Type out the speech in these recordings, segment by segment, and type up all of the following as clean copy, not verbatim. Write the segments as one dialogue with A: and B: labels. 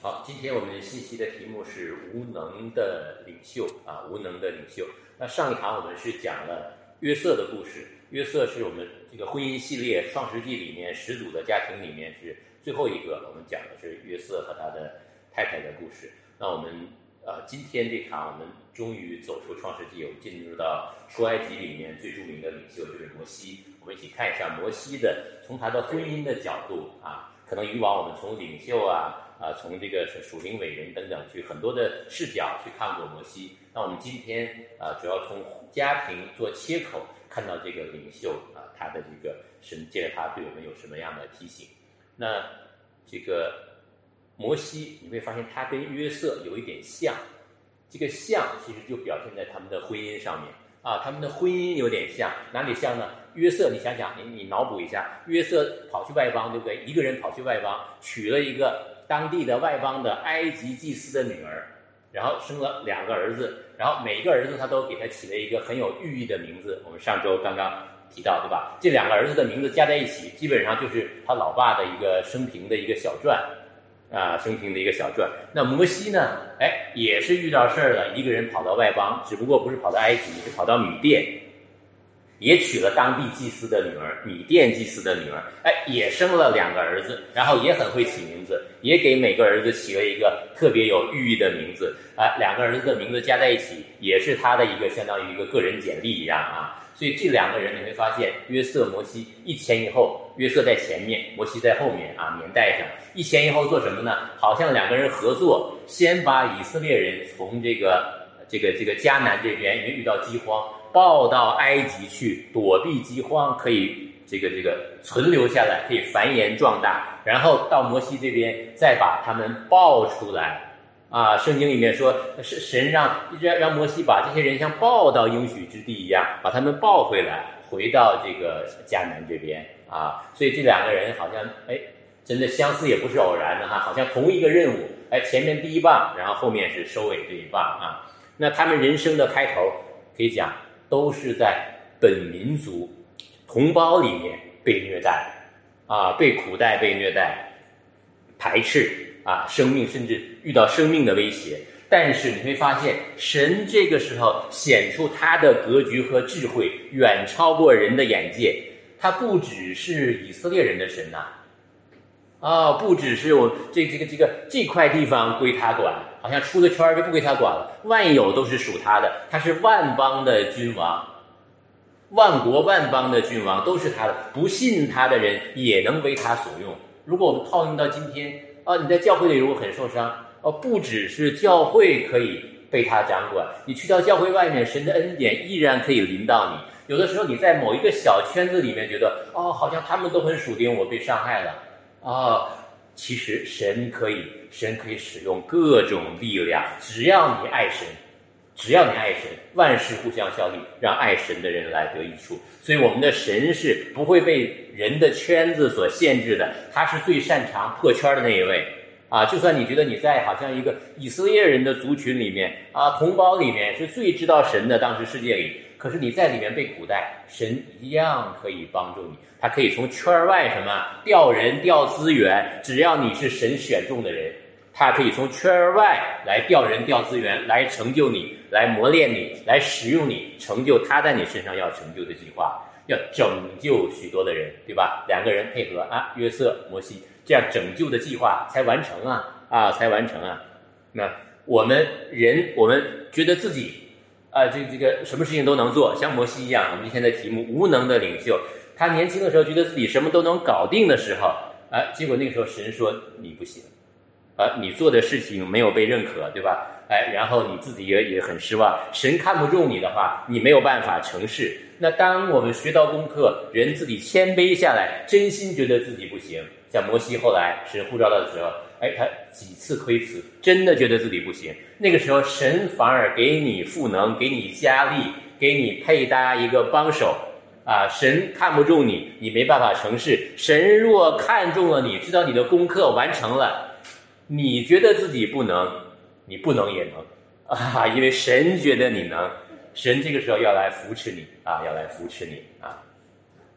A: 好，今天我们信息的题目是无能的领袖啊，无能的领袖。那上一堂我们是讲了约瑟的故事，约瑟是我们这个婚姻系列《创世纪》里面始祖的家庭里面是最后一个，我们讲的是约瑟和他的太太的故事。那我们今天这堂我们终于走出创世纪，我们进入到出埃及里面最著名的领袖就是摩西。我们一起看一下摩西的从他的婚姻的角度啊，可能以往我们从领袖从这个属灵伟人等等去很多的视角去看过摩西。那我们今天主要从家庭做切口，看到这个领袖他的这个神借着他对我们有什么样的提醒。那这个摩西你会发现他跟约瑟有一点像，这个像其实就表现在他们的婚姻上面他们的婚姻有点像，哪里像呢？约瑟你想想，你脑补一下，约瑟跑去外邦，对不对？一个人跑去外邦，娶了一个当地的外邦的埃及祭司的女儿，然后生了2个儿子，然后每个儿子他都给他起了一个很有寓意的名字，我们上周刚刚提到，对吧？这2个儿子的名字加在一起，基本上就是他老爸的一个生平的一个小传生平的一个小传。那摩西呢也是遇到事儿了，一个人跑到外邦，只不过不是跑到埃及，是跑到米甸，也娶了当地祭司的女儿，米甸祭司的女儿，也生了2个儿子，然后也很会起名字，也给每个儿子起了一个特别有寓意的名字2个儿子的名字加在一起，也是他的一个相当于一个个人简历一样所以这2个人你会发现，约瑟、摩西一前一后，约瑟在前面，摩西在后面年代上一前一后做什么呢？好像2个人合作，先把以色列人从这个迦南这边，因为遇到饥荒，抱到埃及去躲避饥荒，可以这个存留下来，可以繁衍壮大，然后到摩西这边再把他们抱出来圣经里面说是神让摩西把这些人像抱到应许之地一样，把他们抱回来，回到这个迦南这边所以这2个人好像真的相似也不是偶然的好像同一个任务前面第一棒，然后后面是收尾这一棒那他们人生的开头可以讲都是在本民族同胞里面被虐待被苦待，被虐待，排斥生命，甚至遇到生命的威胁。但是你会发现神这个时候显出他的格局和智慧远超过人的眼界，他不只是以色列人的神不只是我这块地方归他管，好像出了圈就不归他管了，万有都是属他的，他是万邦的君王，万国万邦的君王都是他的，不信他的人也能为他所用。如果我们套用到今天你在教会里如果很受伤不只是教会可以被他掌管，你去到教会外面，神的恩典依然可以临到你。有的时候你在某一个小圈子里面觉得好像他们都很属灵，我被伤害了其实神可以使用各种力量，只要你爱神，万事互相效力，让爱神的人来得益处。所以我们的神是不会被人的圈子所限制的，他是最擅长破圈的那一位就算你觉得你在好像一个以色列人的族群里面同胞里面是最知道神的，当时世界里，可是你在里面被苦待，神一样可以帮助你，他可以从圈外调人调资源，只要你是神选中的人，他可以从圈外来调人调资源，来成就你，来磨练你，来使用你，成就他在你身上要成就的计划，要拯救许多的人，对吧？2个人配合约瑟、摩西，这样拯救的计划才完成才完成那我们觉得自己这个什么事情都能做，像摩西一样，我们今天的题目无能的领袖，他年轻的时候觉得自己什么都能搞定的时候结果那个时候神说你不行你做的事情没有被认可，对吧然后你自己也很失望，神看不中你的话，你没有办法成事。那当我们学到功课，人自己谦卑下来，真心觉得自己不行，像摩西后来神呼召他的时候他几次推辞，真的觉得自己不行，那个时候神反而给你赋能，给你加力，给你配搭一个帮手神看不中你，你没办法成事，神若看中了你，知道你的功课完成了，你觉得自己不能，你不能也能因为神觉得你能，神这个时候要来扶持你要来扶持你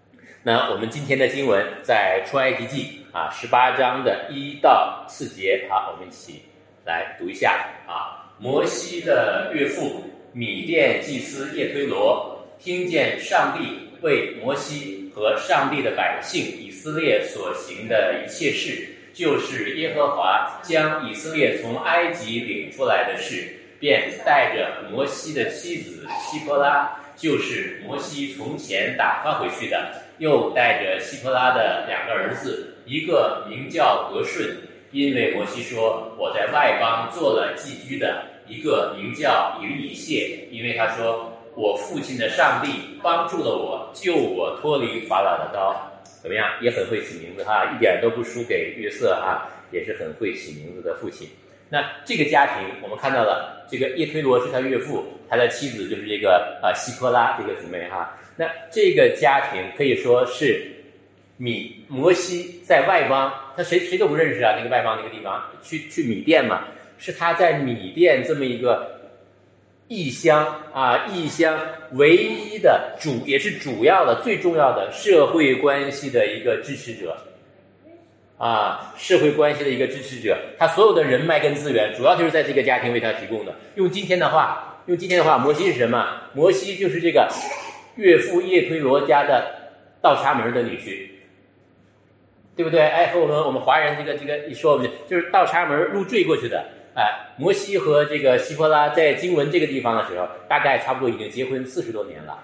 A: 那我们今天的经文在出埃及记18章的1到4节，好，我们一起来读一下摩西的岳父米甸祭司叶推罗听见上帝为摩西和上帝的百姓以色列所行的一切事，就是耶和华将以色列从埃及领出来的事，便带着摩西的妻子希波拉，就是摩西从前打发回去的，又带着希波拉的2个儿子，一个名叫革顺，因为摩西说我在外邦做了寄居的；一个名叫以利以谢，因为他说我父亲的上帝帮助了我，救我脱离法老的刀。怎么样？也很会起名字一点都不输给约瑟也是很会起名字的父亲。那这个家庭我们看到了，这个叶推罗是他岳父，他的妻子就是这个希波拉这个姊妹那这个家庭可以说是摩西在外邦，他谁都不认识那个外邦那个地方，去米甸嘛，是他在米甸这么一个异乡唯一的也是主要的最重要的社会关系的一个支持者社会关系的一个支持者，他所有的人脉跟资源主要就是在这个家庭为他提供的。用今天的话，摩西是什么？摩西就是这个岳父叶推罗家的倒插门的女婿，对不对？和我们华人这个一说，我们就是倒插门入赘过去的。摩西和这个希波拉在经文这个地方的时候，大概差不多已经结婚40多年了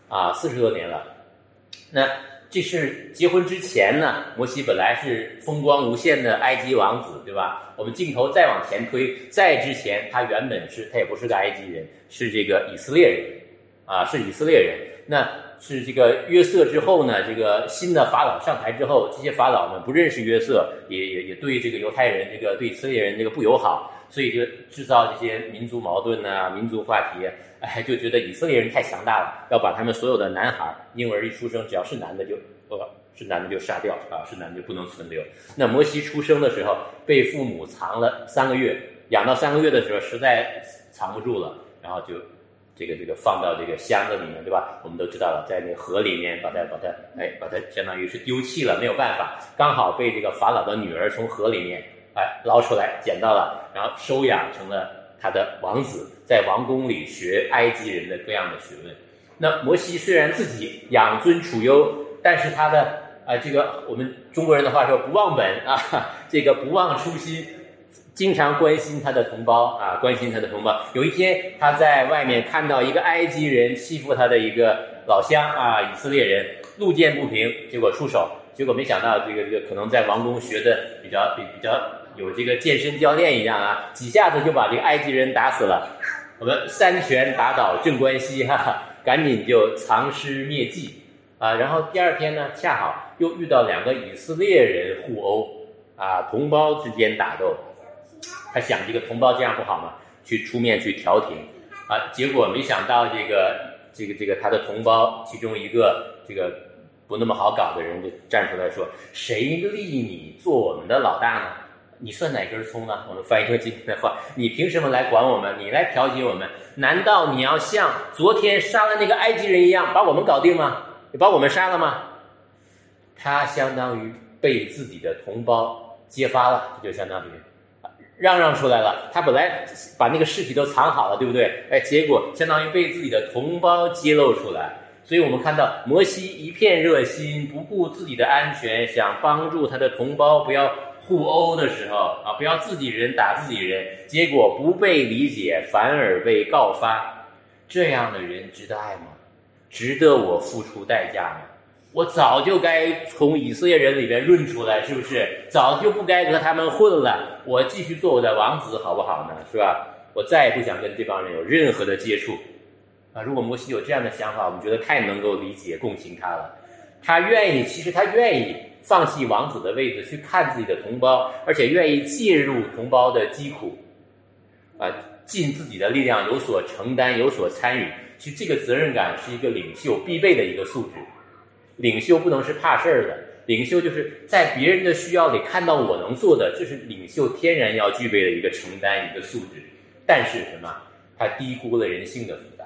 A: 40多年了。那这是结婚之前呢，摩西本来是风光无限的埃及王子，对吧？我们镜头再往前推，在之前他原本他也不是个埃及人，是这个以色列人是以色列人。那是这个约瑟之后呢，这个新的法老上台之后，这些法老们不认识约瑟，也对这个犹太人对以色列人不友好，所以就制造这些民族矛盾民族话题就觉得以色列人太强大了，要把他们所有的男孩婴儿一出生只要是男的就杀掉是男的就不能存留。那摩西出生的时候被父母藏了3个月，养到3个月的时候实在藏不住了，然后就这个放到这个箱子里面，对吧？我们都知道了，在那个河里面把它相当于是丢弃了，没有办法，刚好被这个法老的女儿从河里面捞出来捡到了，然后收养成了他的王子，在王宫里学埃及人的各样的学问。那摩西虽然自己养尊处优，但是他的这个我们中国人的话说不忘本这个不忘初心，经常关心他的同胞关心他的同胞。有一天他在外面看到一个埃及人欺负他的一个老乡以色列人，路见不平，结果出手，结果没想到这个可能在王宫学的比较有这个健身教练一样几下子就把这个埃及人打死了。我们3拳打倒镇关西赶紧就藏尸灭迹然后第2天呢，恰好又遇到2个以色列人互殴同胞之间打斗。他想这个同胞这样不好吗？去出面去调停结果没想到这个他的同胞其中一个这个不那么好搞的人就站出来说，谁立你做我们的老大呢？你算哪根葱呢？我们翻译成今天的话，你凭什么来管我们？你来调解我们？难道你要像昨天杀了那个埃及人一样把我们搞定吗？你把我们杀了吗？他相当于被自己的同胞揭发了，这就相当于让出来了。他本来把那个尸体都藏好了，对不对？结果相当于被自己的同胞揭露出来。所以我们看到摩西一片热心，不顾自己的安全，想帮助他的同胞不要互殴的时候不要自己人打自己人，结果不被理解，反而被告发。这样的人值得爱吗？值得我付出代价吗？我早就该从以色列人里边润出来，是不是？早就不该和他们混了，我继续做我的王子好不好呢？是吧？我再也不想跟这帮人有任何的接触如果摩西有这样的想法，我们觉得太能够理解共情他了。他愿意放弃王子的位置去看自己的同胞，而且愿意介入同胞的疾苦尽自己的力量，有所承担，有所参与。其实这个责任感是一个领袖必备的一个素质。领袖不能是怕事儿的，领袖就是在别人的需要里看到我能做的，这是领袖天然要具备的一个承担，一个素质。但是什么？他低估了人性的复杂。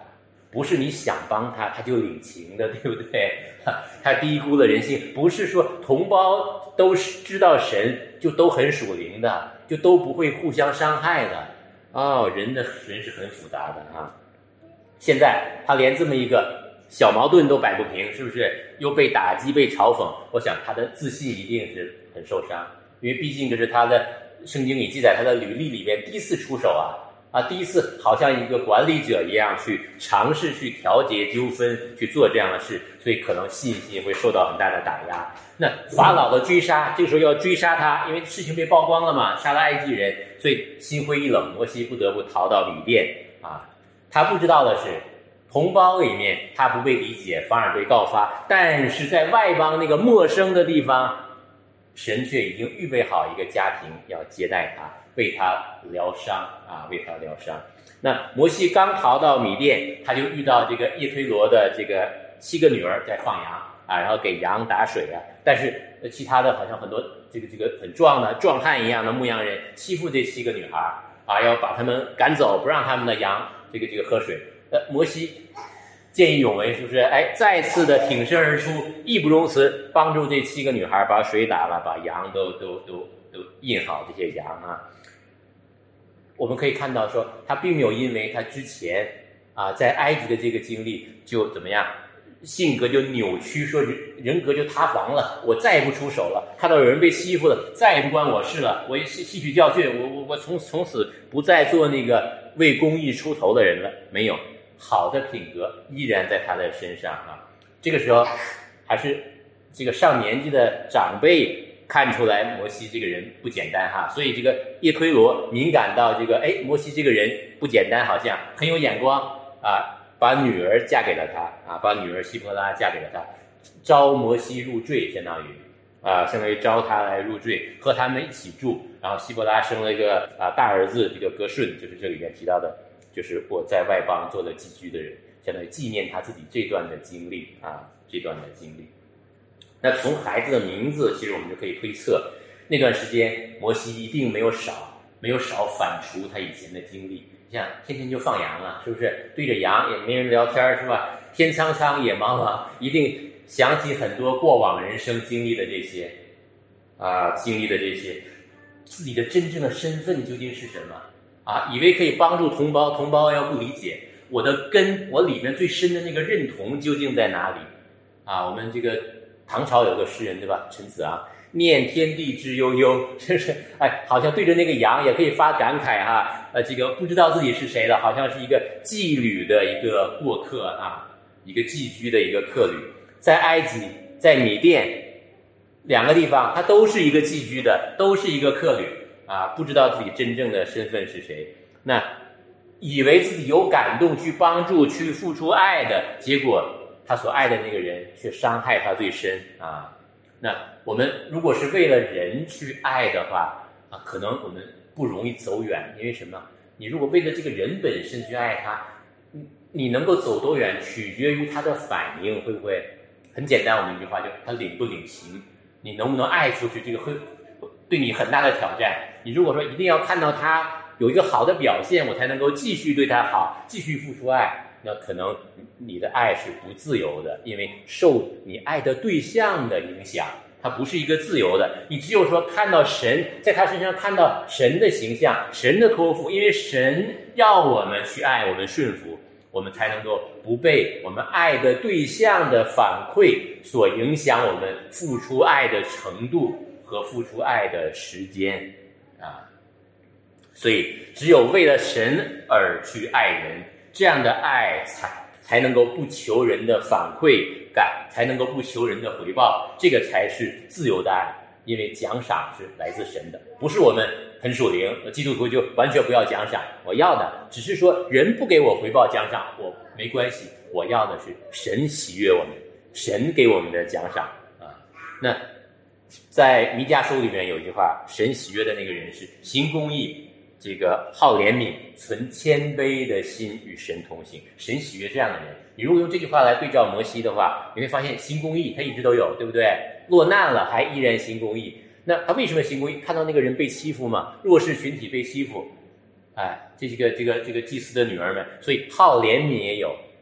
A: 不是你想帮他他就领情的，对不对？他低估了人性，不是说同胞都知道神就都很属灵的，就都不会互相伤害的。人是很复杂的啊。现在他连这么一个小矛盾都摆不平，是不是？又被打击被嘲讽，我想他的自信一定是很受伤，因为毕竟这是他的圣经里记载他的履历里边第一次出手第一次好像一个管理者一样去尝试去调节纠纷，去做这样的事，所以可能信心会受到很大的打压。那法老的追杀，这个时候要追杀他，因为事情被曝光了嘛，杀了埃及人，所以心灰意冷，摩西不得不逃到米甸他不知道的是，同胞里面他不被理解，反而被告发，但是在外邦那个陌生的地方，神却已经预备好一个家庭要接待他，为他疗伤为他疗伤。那摩西刚逃到米甸，他就遇到这个叶忒罗的这个7个女儿在放羊然后给羊打水但是其他的好像很多这个很壮汉一样的牧羊人欺负这7个女孩要把他们赶走，不让他们的羊这个喝水。摩西见义勇为，是不是？再次的挺身而出，义不容辞，帮助这7个女孩把水打了，把羊都印好这些羊我们可以看到说，他并没有因为他之前在埃及的这个经历就怎么样，性格就扭曲，说人格就塌房了，我再也不出手了，看到有人被欺负了，再也不关我事了，我吸取教训，我从此不再做那个为公义出头的人了。没有，好的品格依然在他的身上这个时候还是这个上年纪的长辈看出来摩西这个人不简单所以这个叶忒罗敏感到这个摩西这个人不简单，好像很有眼光把女儿嫁给了他把女儿希伯拉嫁给了他，招摩西入赘，相当于招他来入赘，和他们一起住。然后希伯拉生了一个大儿子，这个哥顺，就是这里面提到的，就是我在外邦做了寄居的人，相当于纪念他自己这段的经历这段的经历。那从孩子的名字，其实我们就可以推测，那段时间摩西一定没有少反刍他以前的经历。你像天天就放羊是不是？对着羊也没人聊天，是吧？天苍苍野茫茫，一定想起很多过往人生经历的这些自己的真正的身份究竟是什么以为可以帮助同胞，同胞要不理解我的根，我里面最深的那个认同究竟在哪里我们这个唐朝有个诗人，对吧？陈子昂念天地之悠悠，就是好像对着那个羊也可以发感慨这个不知道自己是谁的，好像是一个妓旅的一个过客一个寄居的一个客旅，在埃及在米甸2个地方，他都是一个寄居的，都是一个客旅不知道自己真正的身份是谁。那以为自己有感动去帮助去付出爱的，结果他所爱的那个人却伤害他最深那我们如果是为了人去爱的话可能我们不容易走远。因为什么？你如果为了这个人本身去爱他，你能够走多远取决于他的反应，会不会很简单？我们一句话就他领不领情，你能不能爱出去，这个会对你很大的挑战。你如果说一定要看到他有一个好的表现，我才能够继续对他好，继续付出爱，那可能你的爱是不自由的，因为受你爱的对象的影响，它不是一个自由的。你只有说看到神，在他身上看到神的形象，神的托付，因为神要我们去爱，我们顺服，我们才能够不被我们爱的对象的反馈所影响我们付出爱的程度和付出爱的时间所以只有为了神而去爱人，这样的爱才能够不求人的反馈感，才能够不求人的回报，这个才是自由的爱。因为奖赏是来自神的，不是我们很属灵基督徒就完全不要奖赏，我要的只是说人不给我回报奖赏我没关系，我要的是神喜悦我们，神给我们的奖赏那在弥迦书里面有一句话，神喜悦的那个人是行公义，这个好怜悯，存谦卑的心与神同行。神喜悦这样的人。你如果用这句话来对照摩西的话，你会发现行公义他一直都有，对不对？落难了还依然行公义。那他为什么行公义？看到那个人被欺负嘛，弱势群体被欺负这个祭司的女儿们，所以好怜悯也有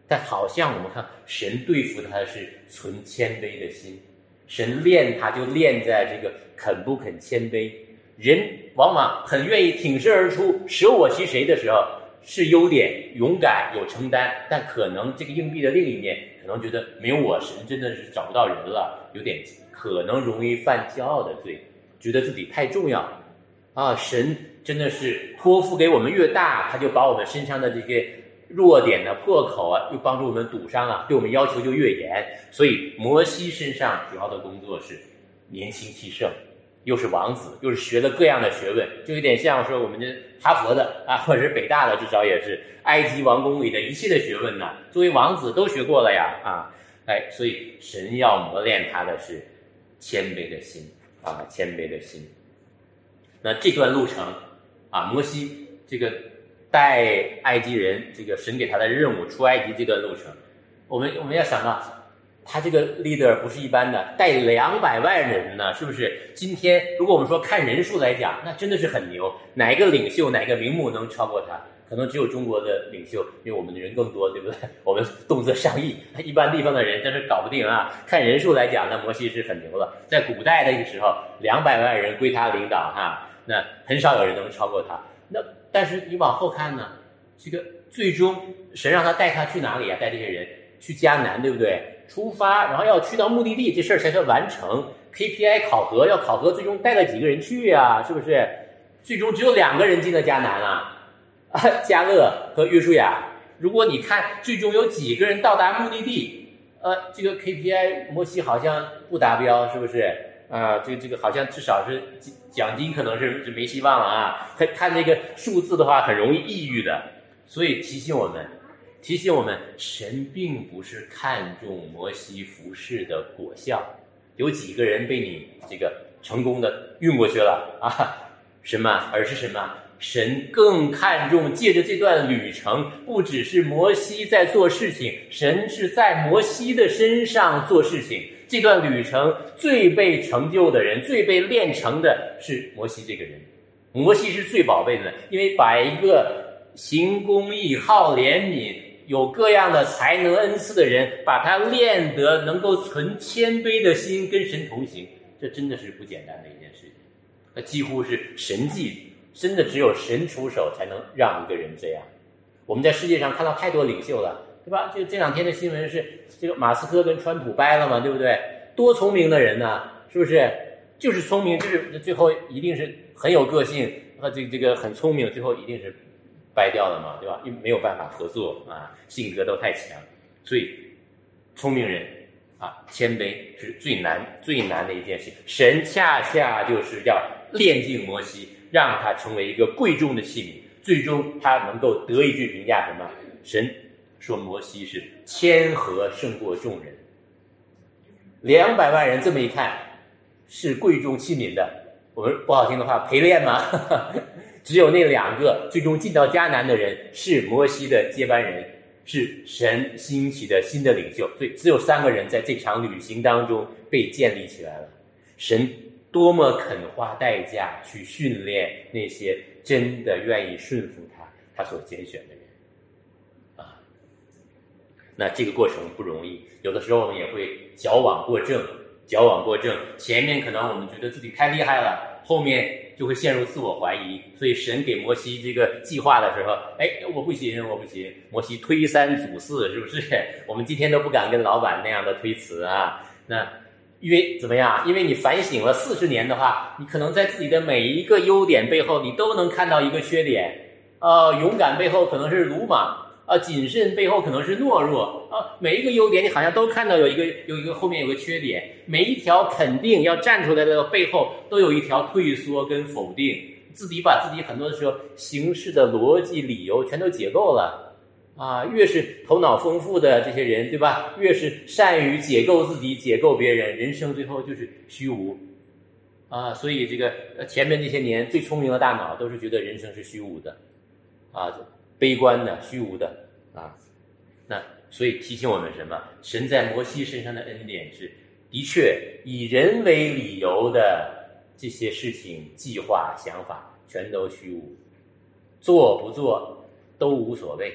A: 但好像我们看神对付他是存谦卑的心，神练他就练在这个肯不肯谦卑。人往往很愿意挺身而出，舍我其谁的时候是优点，勇敢有承担，但可能这个硬币的另一面可能觉得没有我神真的是找不到人了，有点可能容易犯骄傲的罪，觉得自己太重要啊！神真的是托付给我们越大，他就把我们身上的这些弱点呢、破口啊，又帮助我们堵上啊，对我们要求就越严。所以摩西身上主要的工作是年轻气盛，又是王子，又是学了各样的学问，就有点像说我们这哈佛的啊，或者是北大的，至少也是埃及王宫里的一切的学问呢，作为王子都学过了呀啊！所以神要磨练他的是谦卑的心啊，谦卑的心。那这段路程啊，摩西这个带埃及人，这个神给他的任务出埃及这段路程，我们要想到他这个 leader 不是一般的，带200万人呢，是不是？今天如果我们说看人数来讲，那真的是很牛，哪一个领袖哪个名目能超过他？可能只有中国的领袖，因为我们的人更多，对不对？我们动辄上亿，一般地方的人真是搞不定啊。看人数来讲，那摩西是很牛了。在古代那个时候，200万人归他领导哈，那很少有人能超过他。那但是你往后看呢，这个最终神让他带他去哪里啊？带这些人去迦南，对不对？出发，然后要去到目的地，这事儿才算完成。KPI 考核要考核，最终带了几个人去啊？是不是？最终只有2个人进了迦南啊，迦勒和约书亚。如果你看最终有几个人到达目的地，这个 KPI 摩西好像不达标，是不是？这个好像至少是奖金可能是没希望了啊。看这个数字的话，很容易抑郁的。所以提醒我们，神并不是看重摩西服事的果效，有几个人被你这个成功的运过去了啊？而是什么？神更看重借着这段旅程，不只是摩西在做事情，神是在摩西的身上做事情。这段旅程最被成就的人，最被练成的是摩西这个人。摩西是最宝贝的，因为把一个行公义、好怜悯、有各样的才能恩赐的人，把他练得能够存谦卑的心跟神同行，这真的是不简单的一件事情。那几乎是神迹，真的只有神出手才能让一个人这样。我们在世界上看到太多领袖了，对吧？就这2天的新闻是这个马斯克跟川普掰了嘛，对不对？多聪明的人呢，是不是？就是聪明，就是最后一定是很有个性，这个很聪明，最后一定是掰掉了嘛，对吧？因为没有办法合作啊，性格都太强，所以聪明人啊，谦卑是最难的一件事。神恰恰就是要炼净摩西，让他成为一个贵重的器皿，最终他能够得一句评价什么？神说摩西是谦和胜过众人。200万人这么一看是贵重器皿的，我们不好听的话陪练吗？只有那2个最终进到迦南的人是摩西的接班人，是神兴起的新的领袖，所以只有3个人在这场旅行当中被建立起来了。神多么肯花代价去训练那些真的愿意顺服他所拣选的人啊！那这个过程不容易，有的时候我们也会矫枉过正，前面可能我们觉得自己太厉害了，后面就会陷入自我怀疑。所以神给摩西这个计划的时候，我不行，摩西推3阻4，是不是？我们今天都不敢跟老板那样的推辞啊。那因为怎么样？因为你反省了40年的话，你可能在自己的每一个优点背后，你都能看到一个缺点。勇敢背后可能是鲁莽，谨慎背后可能是懦弱，每一个优点你好像都看到有一个后面有个缺点，每一条肯定要站出来的背后都有一条退缩跟否定，自己把自己很多的时候行事的逻辑理由全都解构了。越是头脑丰富的这些人，对吧？越是善于解构自己、解构别人，人生最后就是虚无所以这个前面这些年最聪明的大脑都是觉得人生是虚无的悲观的、虚无的那所以提醒我们什么？神在摩西身上的恩典是，的确以人为理由的这些事情、计划、想法全都虚无，做不做都无所谓。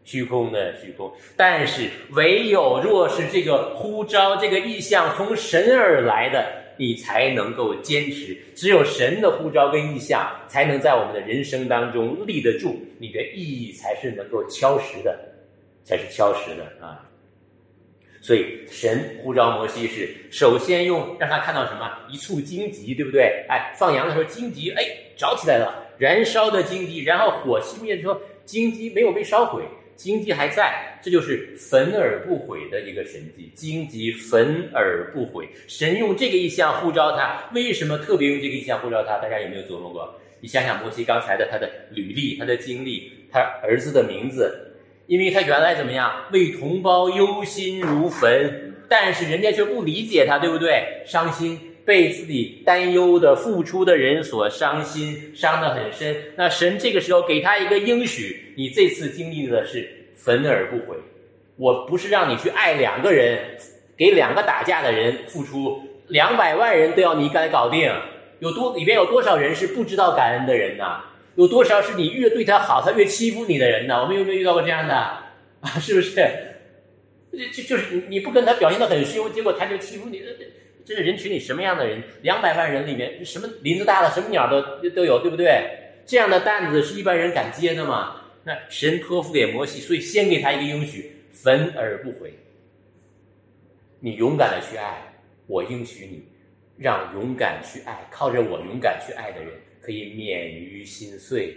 A: 虚空的虚空。但是唯有若是这个呼召，这个意象从神而来的，你才能够坚持。只有神的呼召跟意象才能在我们的人生当中立得住，你的意义才是能够敲实的，啊。所以神呼召摩西是首先让他看到什么？一簇荆棘，对不对？放羊的时候荆棘着起来了，燃烧的荆棘，然后火熄灭的时候荆棘没有被烧毁，荆棘还在，这就是焚而不毁的一个神迹。荆棘焚而不毁，神用这个意象呼召他。为什么特别用这个意象呼召他？大家有没有琢磨过？你想想摩西刚才的他的履历，他的经历，他儿子的名字，因为他原来怎么样，为同胞忧心如焚，但是人家却不理解他，对不对？伤心，被自己担忧的付出的人所伤心，伤得很深。那神这个时候给他一个应许，你这次经历的是焚而不毁。我不是让你去爱2个人，给2个打架的人付出200万人都要你来搞定，里边有多少人是不知道感恩的人呢？有多少是你越对他好，他越欺负你的人呢？我们有没有遇到过这样的啊？是不是？就是你不跟他表现得很凶，结果他就欺负你。这是人群里什么样的人？200万人里面，什么林子大了，什么鸟都有，对不对？这样的担子是一般人敢接的吗？那神托付给摩西，所以先给他一个应许，焚而不毁。你勇敢的去爱，我应许你，让勇敢去爱，靠着我勇敢去爱的人可以免于心碎，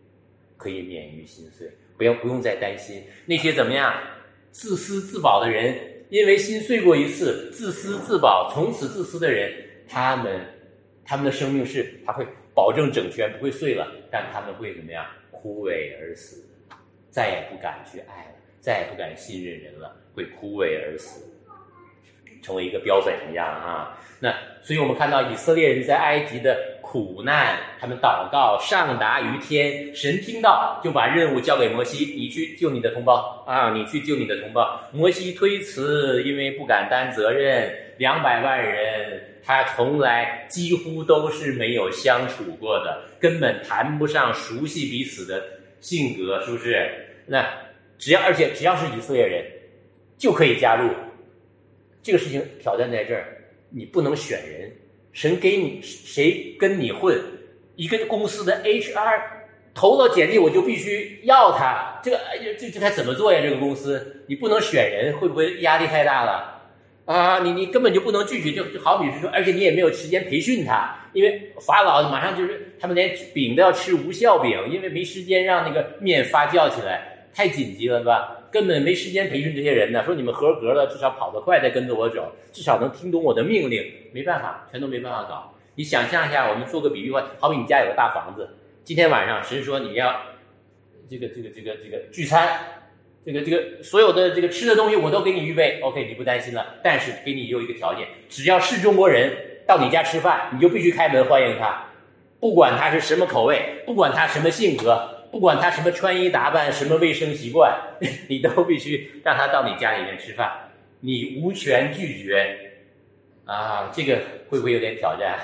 A: 不用再担心那些怎么样自私自保的人，因为心碎过一次，自私自保，从此自私的人，他们的生命是他会保证整全，不会碎了，但他们会怎么样枯萎而死，再也不敢去爱了，再也不敢信任人了，会枯萎而死，成为一个标本一样啊。那所以我们看到以色列人在埃及的苦难，他们祷告上达于天，神听到就把任务交给摩西，你去救你的同胞啊，你去救你的同胞。摩西推辞，因为不敢担责任，200万人他从来几乎都是没有相处过的，根本谈不上熟悉彼此的性格，是不是？那只要是以色列人就可以加入。这个事情挑战在这儿，你不能选人，神给你谁跟你混，一个公司的 HR 投了简历我就必须要他，这该怎么做呀？这个公司你不能选人，会不会压力太大了啊？你根本就不能拒绝，就好比是说，而且你也没有时间培训他，因为法老马上就是他们连饼都要吃无酵饼，因为没时间让那个面发酵起来，太紧急了，对吧？根本没时间培训这些人呢，说你们合格了，至少跑得快再跟着我走，至少能听懂我的命令，没办法，全都没办法搞。你想象一下，我们做个比喻吧，好比你家有个大房子，今天晚上神说你要这个聚餐，这个所有的这个吃的东西我都给你预备 ，OK， 你不担心了。但是给你有一个条件，只要是中国人到你家吃饭，你就必须开门欢迎他，不管他是什么口味，不管他什么性格，不管他什么穿衣打扮，什么卫生习惯，你都必须让他到你家里面吃饭，你无权拒绝啊！这个会不会有点挑战？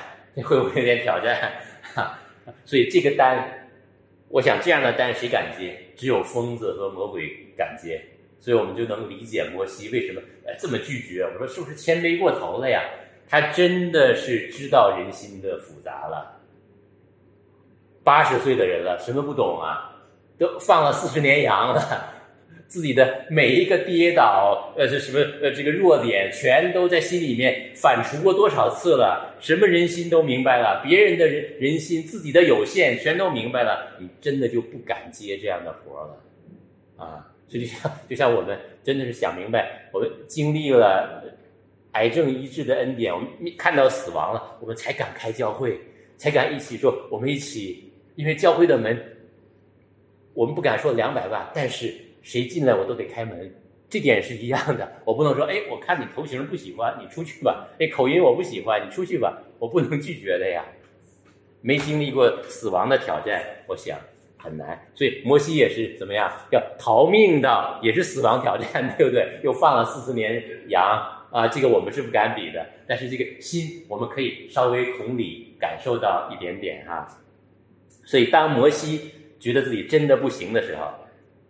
A: 所以这个单，我想这样的单谁敢接？只有疯子和魔鬼敢接。所以我们就能理解摩西为什么这么拒绝。我说是不是谦卑过头了呀？他真的是知道人心的复杂了。80岁的人了，什么不懂啊？都放了40年羊了，自己的每一个跌倒，这个弱点，全都在心里面反刍过多少次了？什么人心都明白了，别人的人心，自己的有限，全都明白了，你真的就不敢接这样的活了啊！所以就像我们真的是想明白，我们经历了癌症医治的恩典，我们看到死亡了，我们才敢开教会，才敢一起说，我们一起。因为教会的门，我们不敢说200万，但是谁进来我都得开门，这点是一样的。我不能说，我看你头型不喜欢，你出去吧；口音我不喜欢，你出去吧。我不能拒绝的呀。没经历过死亡的挑战，我想很难。所以摩西也是怎么样，要逃命的，也是死亡挑战，对不对？又放了40年羊啊，这个我们是不敢比的。但是这个心，我们可以稍微同理感受到一点点哈。所以当摩西觉得自己真的不行的时候，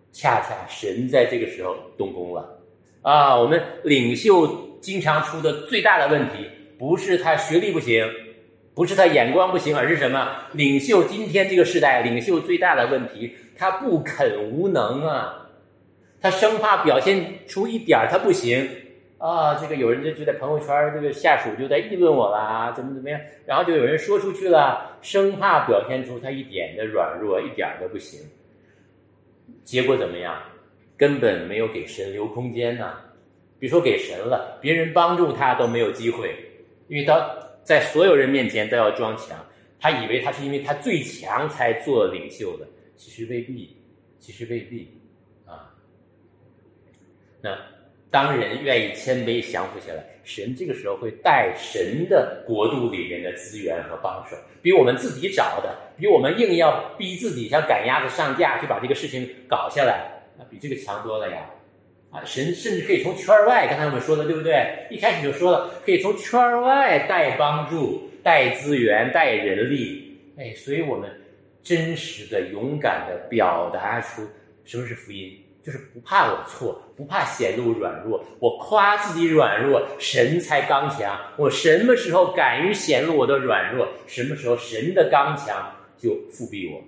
A: 恰恰神在这个时候动工了啊！我们领袖经常出的最大的问题，不是他学历不行，不是他眼光不行，而是什么？领袖今天这个时代，领袖最大的问题，他不肯无能啊！他生怕表现出一点他不行啊！这个有人就在朋友圈，这个下属就在议论我啦，怎么样？然后就有人说出去了，生怕表现出他一点的软弱，一点的不行。结果怎么样？根本没有给神留空间呢。别说给神了，别人帮助他都没有机会，因为他在所有人面前都要装强。他以为他是因为他最强才做领袖的，其实未必啊。那当人愿意谦卑降服下来，神这个时候会带神的国度里面的资源和帮手，比我们自己找的，比我们硬要逼自己像赶鸭子上架去把这个事情搞下来，比这个强多了呀。神甚至可以从圈外，刚才我们说的对不对？一开始就说了，可以从圈外带帮助、带资源、带人力。所以我们真实的、勇敢的表达出什么是福音，就是不怕我错，不怕显露软弱，我夸自己软弱，神才刚强。我什么时候敢于显露我的软弱，什么时候神的刚强就复庇我。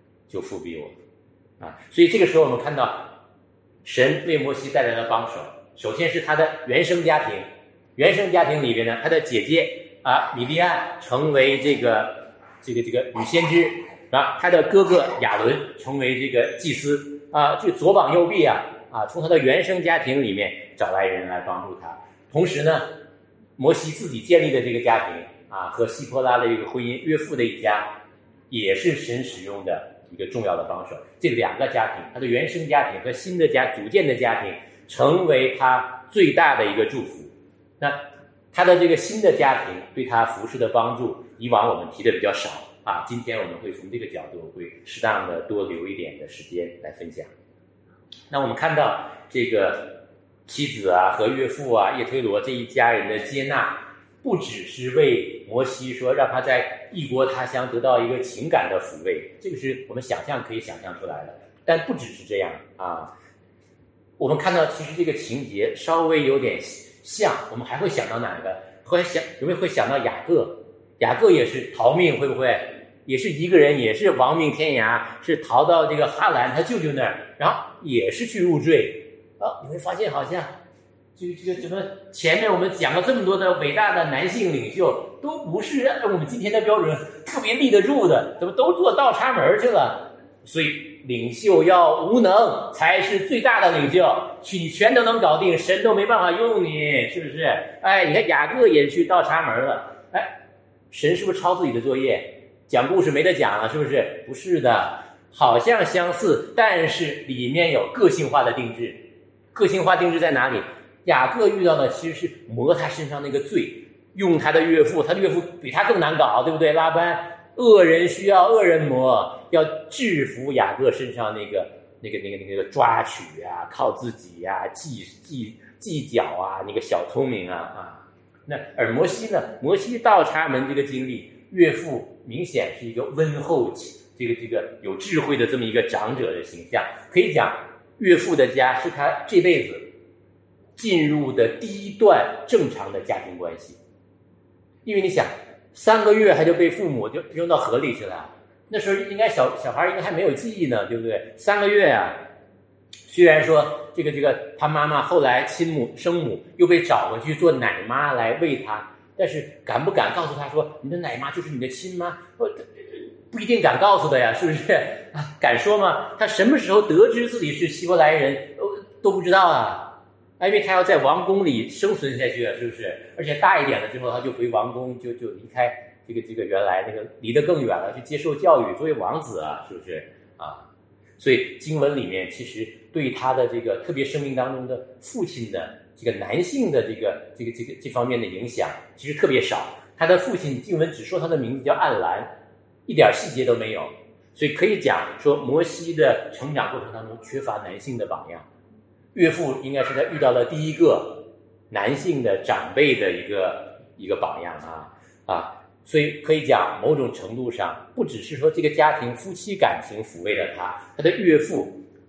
A: 所以这个时候我们看到神为摩西带来了帮手，首先是他的原生家庭里边呢，他的姐姐米利暗成为这个女先知他的哥哥亚伦成为这个祭司这左膀右臂从他的原生家庭里面找来人来帮助他。同时呢，摩西自己建立的这个家庭和希波拉的一个婚姻，岳父的一家也是神使用的一个重要的帮手。这两个家庭，他的原生家庭和新的组建的家庭，成为他最大的一个祝福。那他的这个新的家庭对他服侍的帮助，以往我们提的比较少今天我们会从这个角度会适当的多留一点的时间来分享。那我们看到这个妻子和岳父叶推罗这一家人的接纳，不只是为摩西说让他在异国他乡得到一个情感的抚慰，这个是我们可以想象出来的。但不只是这样我们看到其实这个情节稍微有点像，我们还会想到哪个？有没有会想到雅各？雅各也是逃命，会不会？也是一个人，也是亡命天涯，是逃到这个哈兰他舅舅那儿，然后也是去入赘你会发现好像这个怎么前面我们讲了这么多的伟大的男性领袖，都不是按我们今天的标准特别立得住的，怎么都做倒插门去了？所以领袖要无能才是最大的领袖，你全都能搞定，神都没办法用你，是不是？你看雅各也去倒插门了，神是不是抄自己的作业？讲故事没得讲了，是不是？不是的，好像相似，但是里面有个性化的定制。个性化定制在哪里？雅各遇到的其实是磨他身上那个罪，用他的岳父比他更难搞，对不对？拉班恶人需要恶人磨，要制服雅各身上那个抓取靠自己计较那个小聪明那而摩西呢？摩西倒插门这个经历，岳父明显是一个温厚这个有智慧的这么一个长者的形象，可以讲岳父的家是他这辈子进入的第一段正常的家庭关系。因为你想3个月他就被父母就扔到河里去了，那时候应该小孩应该还没有记忆呢，对不对？3个月虽然说这个他妈妈后来生母又被找回去做奶妈来喂他，但是敢不敢告诉他说你的奶妈就是你的亲妈？不一定敢告诉的呀，是不是？敢说吗？他什么时候得知自己是希伯来人都不知道因为他要在王宫里生存下去，是不是？而且大一点了之后他就回王宫，就离开这个原来那个离得更远了，去接受教育，作为王子是不是所以经文里面其实对他的这个特别生命当中的父亲的这个男性的这方面的影响其实特别少。他的父亲经文只说他的名字叫暗兰，一点细节都没有，所以可以讲说摩西的成长过程当中缺乏男性的榜样。岳父应该是他遇到了第一个男性的长辈的一个榜样所以可以讲某种程度上不只是说这个家庭夫妻感情抚慰了他的岳父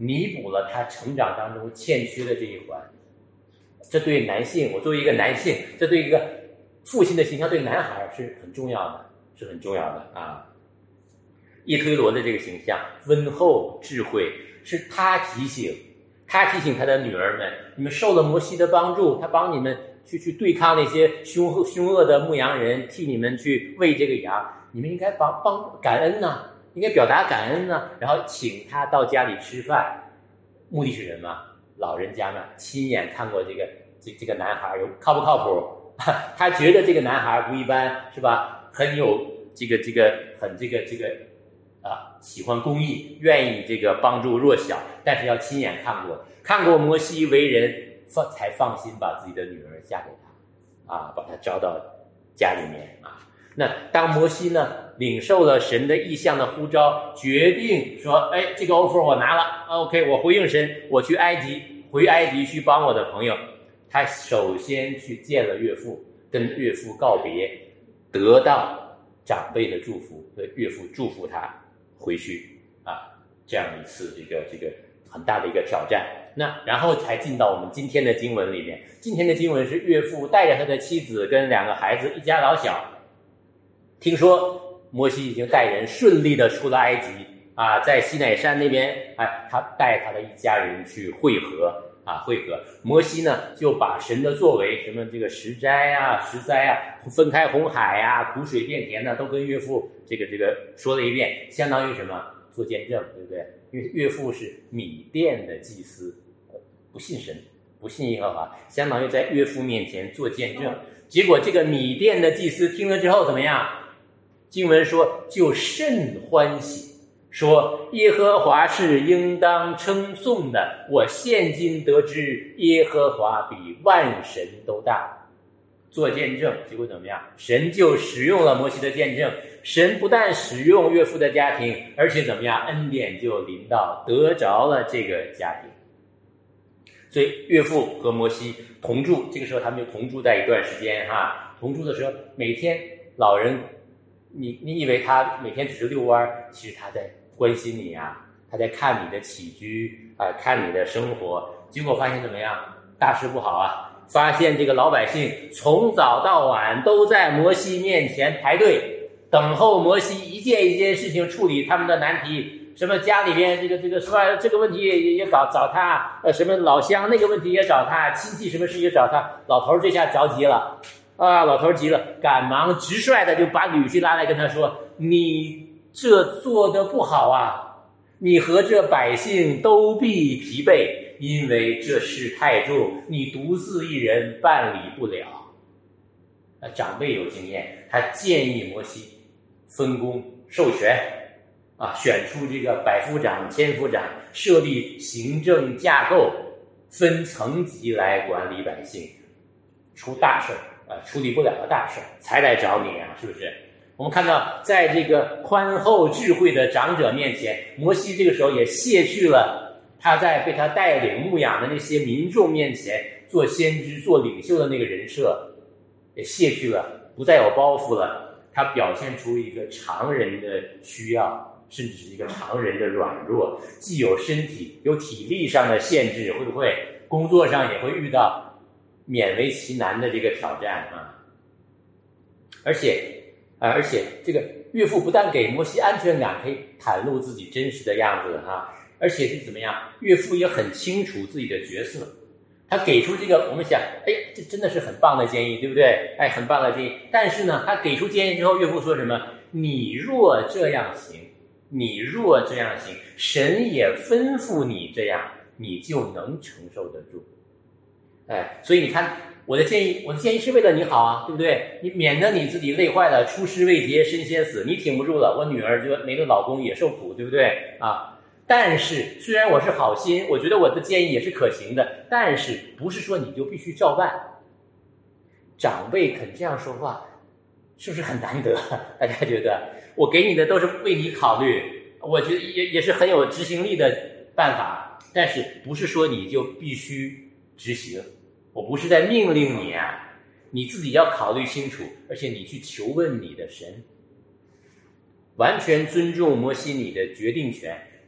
A: 弥补了他成长当中欠缺的这一环。这对男性，我作为一个男性，这对一个父亲的形象，对男孩是很重要的，是很重要的啊。叶推罗的这个形象温厚智慧，是他提醒他的女儿们，你们受了摩西的帮助，他帮你们去对抗那些凶恶的牧羊人，替你们去喂这个羊，你们应该帮感恩呢，应该表达感恩呢，然后请他到家里吃饭，目的是什么？老人家们亲眼看过这个男孩靠不靠谱，他觉得这个男孩不一般，是吧？很有很喜欢公益，愿意这个帮助弱小，但是要亲眼看过摩西为人，才放心把自己的女儿嫁给他啊，把他招到家里面啊。那当摩西呢领受了神的意象的呼召，决定说，哎，这个 offer 我拿了 ，OK， 我回应神，我回埃及去帮我的朋友。他首先去见了岳父，跟岳父告别，得到长辈的祝福，岳父祝福他回去啊，这样一次这个很大的一个挑战。那然后才进到我们今天的经文里面。今天的经文是岳父带着他的妻子跟2个孩子，一家老小，听说摩西已经带人顺利的出了埃及啊，在西乃山那边，他带他的一家人去会合。摩西呢就把神的作为，什么这个十灾啊、分开红海啊、苦水变甜呢，都跟岳父这个说了一遍，相当于什么？做见证，对不对？因为岳父是米甸的祭司，不信神，不信耶和华，相当于在岳父面前做见证。结果这个米甸的祭司听了之后怎么样？经文说就甚欢喜，说耶和华是应当称颂的，我现今得知耶和华比万神都大。做见证，结果怎么样？神就使用了摩西的见证，神不但使用岳父的家庭，而且怎么样？恩典就临到得着了这个家庭。所以岳父和摩西同住，这个时候他们就同住在一段时间哈。同住的时候，每天老人，你以为他每天只是遛弯，其实他在关心你啊，他在看你的起居啊，看你的生活。结果发现怎么样？大事不好啊！发现这个老百姓从早到晚都在摩西面前排队，等候摩西一件一件事情处理他们的难题。什么家里边说这个问题也找他，什么老乡那个问题也找他，亲戚什么事也找他。老头这下着急了啊！老头急了，赶忙直率的就把女婿拉来跟他说：“你这做的不好啊！你和这百姓都必疲惫。因为这事太重，你独自一人办理不了。”长辈有经验，他建议摩西分工授权啊，选出这个百夫长、千夫长，设立行政架构，分层级来管理百姓。出大事处理不了的大事才来找你啊，是不是？我们看到在这个宽厚智慧的长者面前，摩西这个时候也卸去了他在被他带领牧养的那些民众面前做先知做领袖的那个人设，也卸去了，不再有包袱了。他表现出一个常人的需要，甚至是一个常人的软弱，既有身体有体力上的限制，会不会工作上也会遇到勉为其难的这个挑战啊？而且这个岳父不但给摩西安全感，可以袒露自己真实的样子哈，而且是怎么样？岳父也很清楚自己的角色，他给出这个，我们想，哎，这真的是很棒的建议，对不对？哎，很棒的建议。但是呢，他给出建议之后，岳父说什么？你若这样行，神也吩咐你这样，你就能承受得住。哎，所以你看，我的建议是为了你好啊，对不对？你免得你自己累坏了，出师未捷身先死，你挺不住了，我女儿就没了老公也受苦，对不对啊？但是虽然我是好心，我觉得我的建议也是可行的，但是不是说你就必须照办。长辈肯这样说话，是不是很难得？大家觉得我给你的都是为你考虑，我觉得也是很有执行力的办法，但是不是说你就必须执行。我不是在命令你啊，你自己要考虑清楚，而且你去求问你的神，完全尊重摩西你的决定权，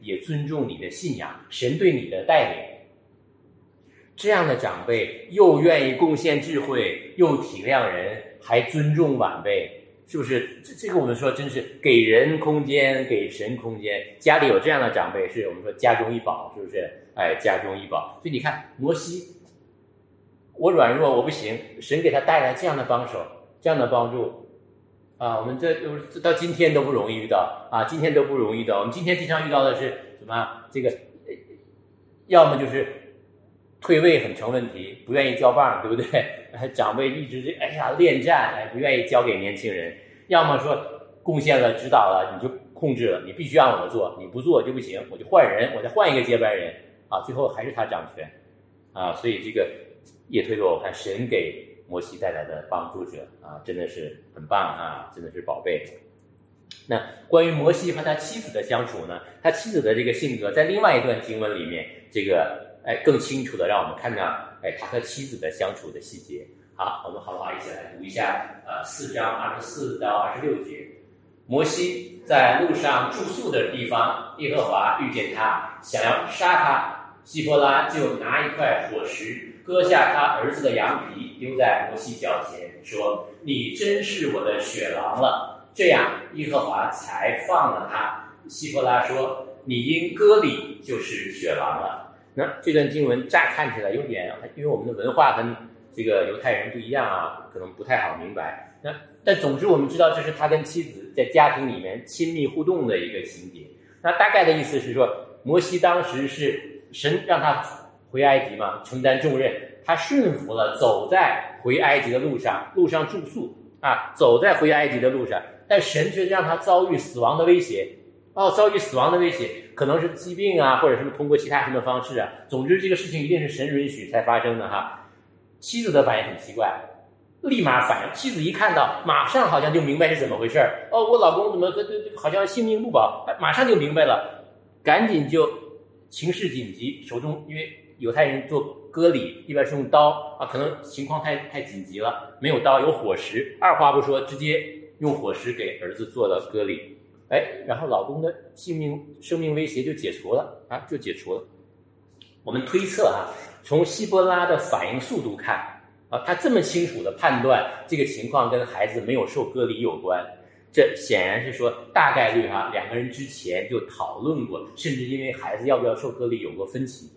A: 也尊重你的信仰，神对你的带领。这样的长辈又愿意贡献智慧，又体谅人，还尊重晚辈，是不是？这个我们说真是给人空间，给神空间。家里有这样的长辈，是我们说家中一宝，是不是？哎，家中一宝。所以你看，摩西，我软弱，我不行，神给他带来这样的帮手，这样的帮助啊！我们这到今天都不容易遇到啊，今天都不容易的。我们今天经常遇到的是什么？这个要么就是退位很成问题，不愿意交棒，对不对？长辈一直恋战，不愿意交给年轻人。要么说贡献了、指导了，你就控制了，你必须让我做，你不做就不行，我就换人，我再换一个接班人啊，最后还是他掌权啊。所以这个叶推罗，我看神给摩西带来的帮助者啊，真的是很棒啊，真的是宝贝。那关于摩西和他妻子的相处呢，他妻子的这个性格，在另外一段经文里面，这个更清楚的让我们看到他和妻子的相处的细节。好，我们好不好一起来读一下4章24到26节。摩西在路上住宿的地方，耶和华遇见他，想要杀他，希波拉就拿一块火石割下他儿子的羊皮，丢在摩西脚前，说：你真是我的血狼了。这样耶和华才放了他。希波拉说：你因割礼就是血狼了。那这段经文乍看起来有点，因为我们的文化跟这个犹太人不一样啊，可能不太好明白。但总之我们知道，这是他跟妻子在家庭里面亲密互动的一个情节。那大概的意思是说，摩西当时是神让他回埃及嘛，承担重任，他顺服了，走在回埃及的路上住宿啊，走在回埃及的路上，但神却让他遭遇死亡的威胁。遭遇死亡的威胁，可能是疾病啊，或者什么通过其他什么方式啊。总之，这个事情一定是神允许才发生的哈。妻子的反应很奇怪，立马反应。妻子一看到，马上好像就明白是怎么回事我老公怎么好像性命不保，马上就明白了，赶紧就情势紧急，手中因为犹太人做割礼一般是用刀可能情况太紧急了，没有刀，有火石，二话不说，直接用火石给儿子做了割礼。然后老公的生命威胁就解除了。我们推测从希波拉的反应速度看他这么清楚的判断这个情况跟孩子没有受割礼有关，这显然是说大概率两个人之前就讨论过，甚至因为孩子要不要受割礼有过分歧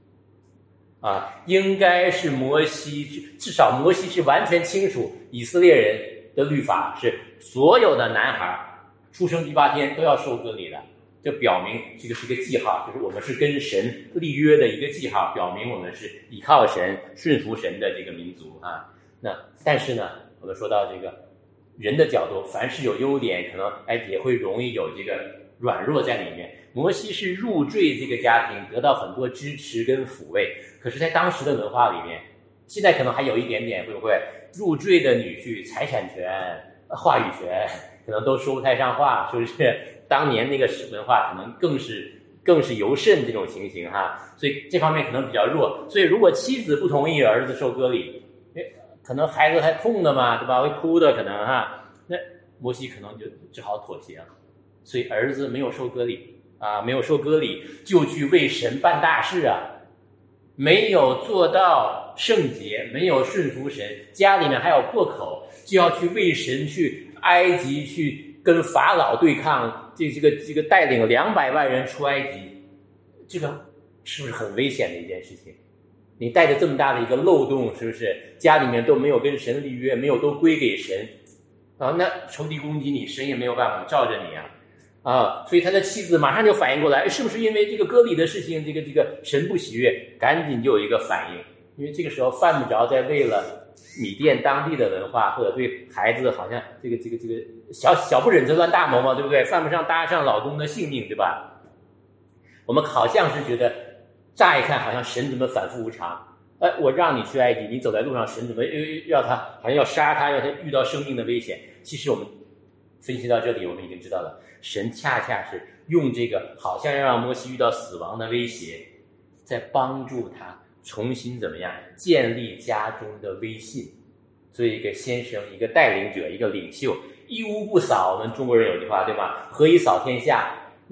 A: 应该是摩西，至少摩西是完全清楚以色列人的律法是所有的男孩出生第8天都要受割礼的，这表明这个是一个记号，就是我们是跟神立约的一个记号，表明我们是依靠神、顺服神的这个民族那但是呢，我们说到这个人的角度，凡是有优点，可能也会容易有这个软弱在里面。摩西是入赘这个家庭，得到很多支持跟抚慰，可是在当时的文化里面，现在可能还有一点点，会不会入赘的女婿财产权、话语权可能都说不太上话，是不是？当年那个文化可能更是尤甚这种情形所以这方面可能比较弱。所以如果妻子不同意儿子受割礼，可能孩子还痛的嘛，对吧？会哭的可能那摩西可能就只好妥协了。所以儿子没有受割礼就去为神办大事没有做到圣洁，没有顺服神，家里面还有破口，就要去为神去埃及去跟法老对抗，这个带领200万人出埃及，这个是不是很危险的一件事情？你带着这么大的一个漏洞，是不是家里面都没有跟神立约，没有都归给神那仇敌攻击你，神也没有办法罩着你所以他的妻子马上就反应过来，是不是因为这个割礼的事情，这个神不喜悦，赶紧就有一个反应。因为这个时候犯不着再为了米甸当地的文化，或者对孩子好像这个小不忍则乱大谋嘛，对不对？犯不上搭上老公的性命，对吧？我们好像是觉得乍一看好像神怎么反复无常，我让你去埃及，你走在路上，神怎么要他好像要杀他，要他遇到生命的危险。其实我们分析到这里，我们已经知道了，神恰恰是用这个好像要让摩西遇到死亡的威胁，在帮助他重新怎么样建立家中的威信。做一个先生，一个带领者，一个领袖，一屋不扫，我们中国人有句话对吧？何以扫天下？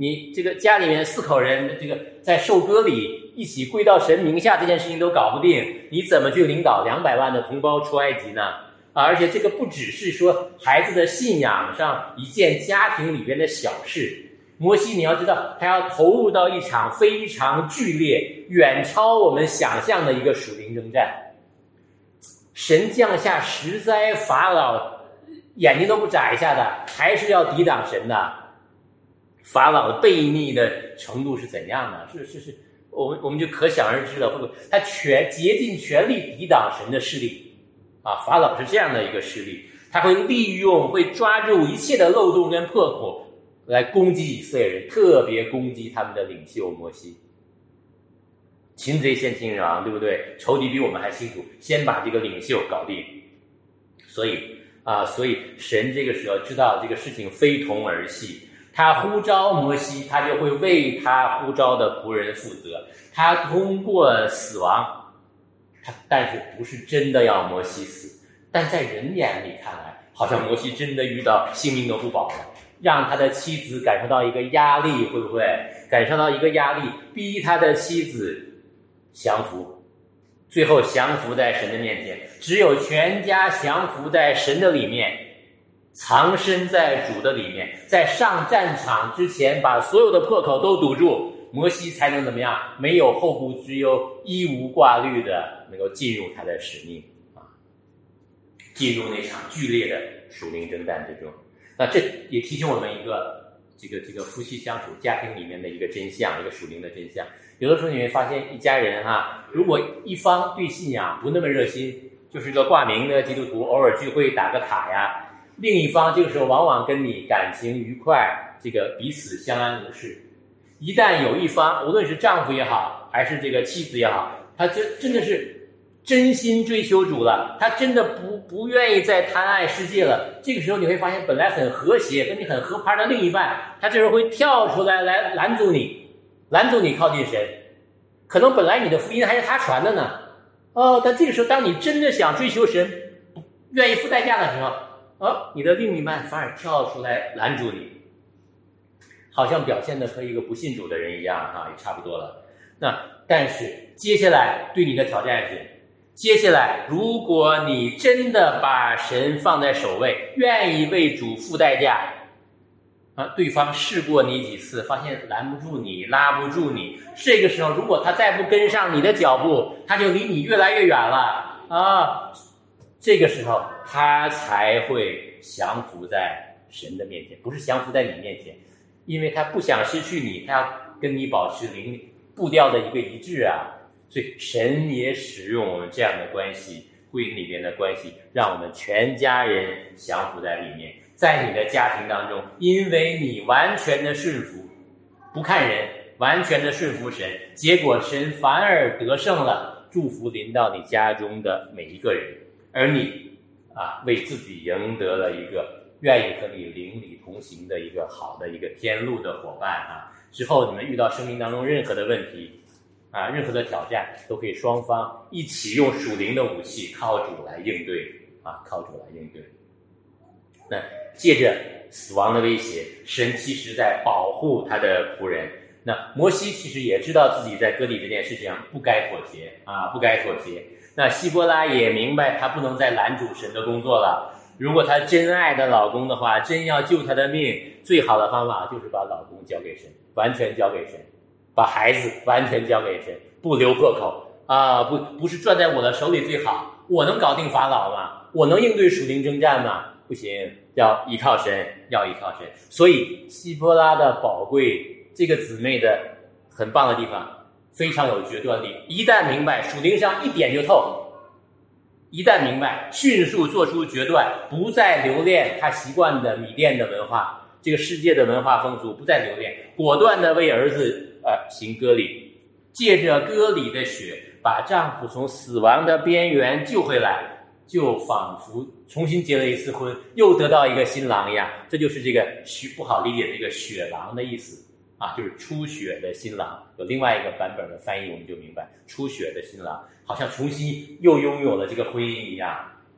A: 你这个家里面4口人，这个在受割礼一起归到神名下这件事情都搞不定，你怎么去领导200万的同胞出埃及呢？而且这个不只是说孩子的信仰上一件家庭里边的小事，摩西你要知道，他要投入到一场非常剧烈、远超我们想象的一个属灵征战。神降下10灾，法老眼睛都不眨一下的，还是要抵挡神的。法老悖逆的程度是怎样的？是，我们就可想而知了，会不会他竭尽全力抵挡神的势力啊？法老是这样的一个势力，他会利用、会抓住一切的漏洞跟破口来攻击以色列人，特别攻击他们的领袖摩西。擒贼先擒王，对不对？仇敌比我们还清楚，先把这个领袖搞定。所以神这个时候知道这个事情非同儿戏，他呼召摩西，他就会为他呼召的仆人负责。他通过死亡，但是不是真的要摩西死，但在人眼里看来，好像摩西真的遇到性命都不保了，让他的妻子感受到一个压力，会不会感受到一个压力，逼他的妻子降服，最后降服在神的面前。只有全家降服在神的里面，藏身在主的里面，在上战场之前把所有的破口都堵住，摩西才能怎么样？没有后顾之忧，一无挂虑的能够进入他的使命啊，进入那场剧烈的属灵征战之中。那这也提醒我们一个这个夫妻相处家庭里面的一个真相，一个属灵的真相。有的时候你会发现一家人如果一方对信仰不那么热心，就是个挂名的基督徒，偶尔聚会打个卡呀，另一方这个时候往往跟你感情愉快，这个彼此相安无事。一旦有一方，无论是丈夫也好，还是这个妻子也好，他真的是真心追求主了，他真的不愿意再贪爱世界了。这个时候你会发现，本来很和谐、跟你很合拍的另一半，他这时候会跳出来拦阻你靠近神。可能本来你的福音还是他传的呢，但这个时候，当你真的想追求神，愿意付代价的时候，你的另一半反而跳出来拦住你，好像表现的和一个不信主的人一样也差不多了。那但是接下来对你的挑战是，接下来如果你真的把神放在首位，愿意为主付代价对方试过你几次，发现拦不住你，拉不住你，这个时候如果他再不跟上你的脚步，他就离你越来越远了这个时候他才会降服在神的面前，不是降服在你面前，因为他不想失去你，他要跟你保持步调的一个一致所以神也使用我们这样的关系，婚姻里面的关系，让我们全家人降服在里面。在你的家庭当中，因为你完全的顺服，不看人，完全的顺服神，结果神反而得胜了，祝福临到你家中的每一个人，而你为自己赢得了一个愿意和你邻里同行的一个好的一个天路的伙伴之后你们遇到生命当中任何的问题任何的挑战，都可以双方一起用属灵的武器，靠主来应对靠主来应对。那借着死亡的威胁，神其实在保护他的仆人。那摩西其实也知道自己在割礼这件事情上不该妥协不该妥协。那希波拉也明白他不能再拦阻神的工作了。如果她真爱的老公的话，真要救他的命，最好的方法就是把老公交给神，完全交给神，把孩子完全交给神，不留破口不是攥在我的手里最好，我能搞定法老吗？我能应对属灵征战吗？不行，要依靠神，要依靠神。所以希波拉的宝贵，这个姊妹的很棒的地方，非常有决断力。一旦明白属灵上一点就透，一旦明白，迅速做出决断，不再留恋他习惯的米甸的文化，这个世界的文化风俗不再留恋，果断的为儿子行割礼，借着割礼的血，把丈夫从死亡的边缘救回来，就仿佛重新结了一次婚，又得到一个新郎一样。这就是这个不好理解的一个血郎的意思就是出血的新郎。有另外一个版本的翻译我们就明白，出血的新郎好像重新又拥有了这个婚姻一样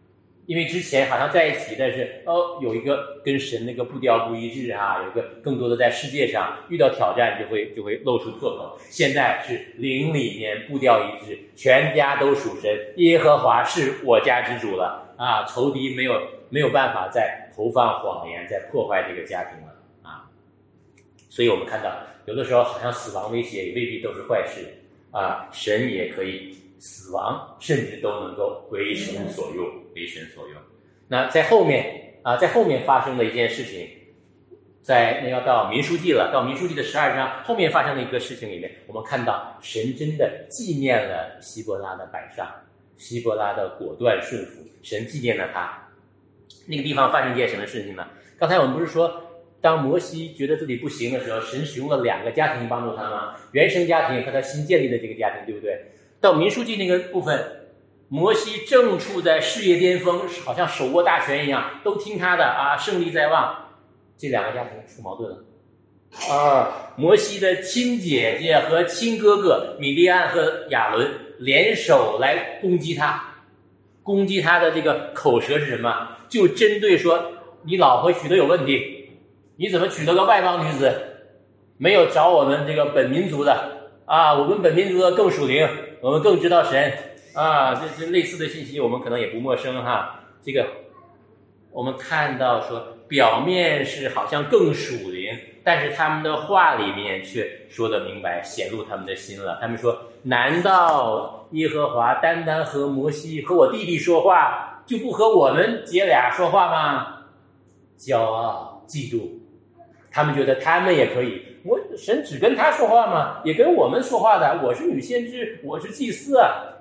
A: 因为之前好像在一起，但是有一个跟神那个步调不一致啊，有一个更多的在世界上遇到挑战就会露出破口。现在是灵里面步调一致，全家都属神，耶和华是我家之主了啊！仇敌没有办法再投放谎言，再破坏这个家庭了啊！所以我们看到有的时候好像死亡威胁也未必都是坏事啊，神也可以死亡甚至都能够为神所用，为神所用。那在后面发生的一件事情，那要到民书记了，到民书记的12章后面发生的一个事情里面，我们看到神真的纪念了希伯拉的摆上，希伯拉的果断顺服，神纪念了他。那个地方发生一件什么事情呢？刚才我们不是说当摩西觉得自己不行的时候，神使用了2个家庭帮助他吗？原生家庭和他新建立的这个家庭，对不对？到民书记那个部分，摩西正处在事业巅峰，好像手握大权一样，都听他的啊，胜利在望。这2个家庭出矛盾了摩西的亲姐姐和亲哥哥米利暗和亚伦联手来攻击他的这个口舌是什么？就针对说你老婆娶的有问题，你怎么娶了个外邦女子，没有找我们这个本民族的啊？我们本民族的更属灵，我们更知道神啊！这类似的信息我们可能也不陌生哈。这个我们看到说表面是好像更属灵，但是他们的话里面却说得明白，显露他们的心了。他们说，难道耶和华单单和摩西和我弟弟说话，就不和我们姐俩说话吗？骄傲嫉妒，他们觉得他们也可以，神只跟他说话吗？也跟我们说话的，我是女先知，我是祭司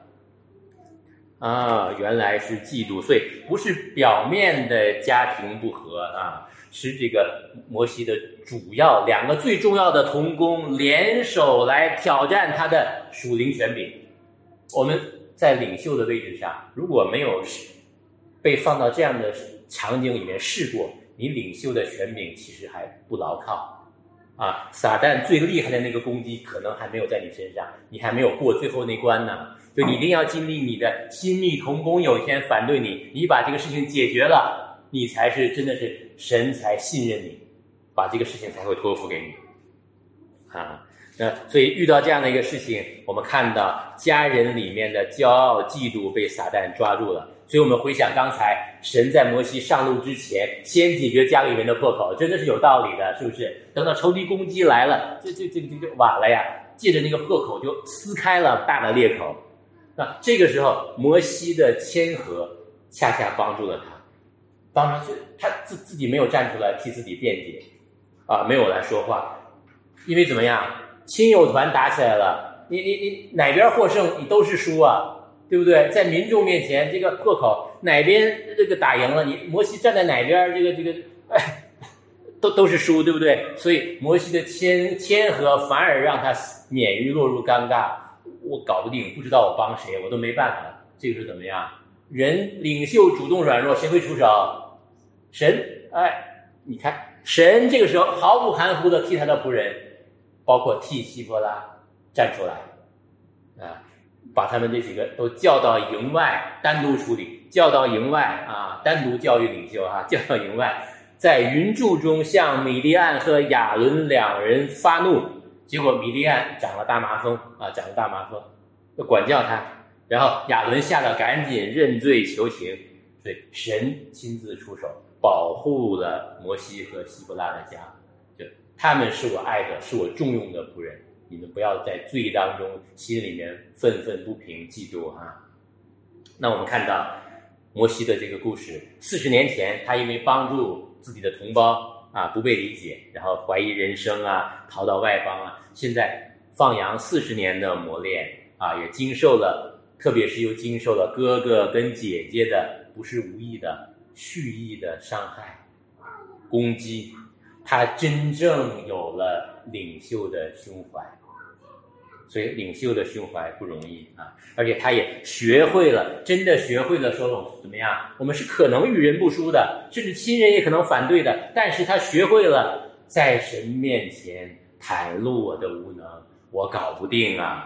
A: 原来是嫉妒，所以不是表面的家庭不和啊，是这个摩西的主要2个最重要的同工联手来挑战他的属灵权柄。我们在领袖的位置上，如果没有被放到这样的场景里面试过，你领袖的权柄其实还不牢靠啊！撒旦最厉害的那个攻击可能还没有在你身上，你还没有过最后那关呢。就你一定要经历你的亲密同工有一天反对你，你把这个事情解决了，你才是真的是神才信任你，把这个事情才会托付给你所以遇到这样的一个事情，我们看到家人里面的骄傲嫉妒被撒旦抓住了。所以我们回想刚才神在摩西上路之前先解决家里面的破口，真的是有道理的，是不是？等到仇敌攻击来了，这就晚了呀，借着那个破口就撕开了大的裂口。那这个时候摩西的谦和恰恰帮助了他自己没有站出来替自己辩解没有来说话，因为怎么样，亲友团打起来了，你哪边获胜你都是输啊，对不对？在民众面前这个破口哪边这个打赢了，你摩西站在哪边都是输，对不对？所以摩西的谦和反而让他免于落入尴尬，我搞不定，不知道我帮谁，我都没办法。这个是怎么样？人领袖主动软弱，谁会出手？神。你看神这个时候毫不含糊的替他的仆人，包括替希伯拉站出来把他们这几个都叫到营外单独处理，叫到营外单独教育领袖叫到营外，在云柱中向米利暗和亚伦2人发怒，结果米利暗长了大麻风就管教他，然后亚伦吓得赶紧认罪求情，所以神亲自出手保护了摩西和希伯拉的家，就他们是我爱的，是我重用的仆人，你们不要在罪当中心里面愤愤不平嫉妒那我们看到摩西的这个故事，40年前他因为帮助自己的同胞不被理解，然后怀疑人生逃到外邦现在放羊40年的磨练也经受了，特别是又经受了哥哥跟姐姐的不是无意的蓄意的伤害攻击，他真正有了领袖的胸怀。所以领袖的胸怀不容易而且他也真的学会了说怎么样，我们是可能与人不淑的，甚至亲人也可能反对的，但是他学会了在神面前袒露我的无能，我搞不定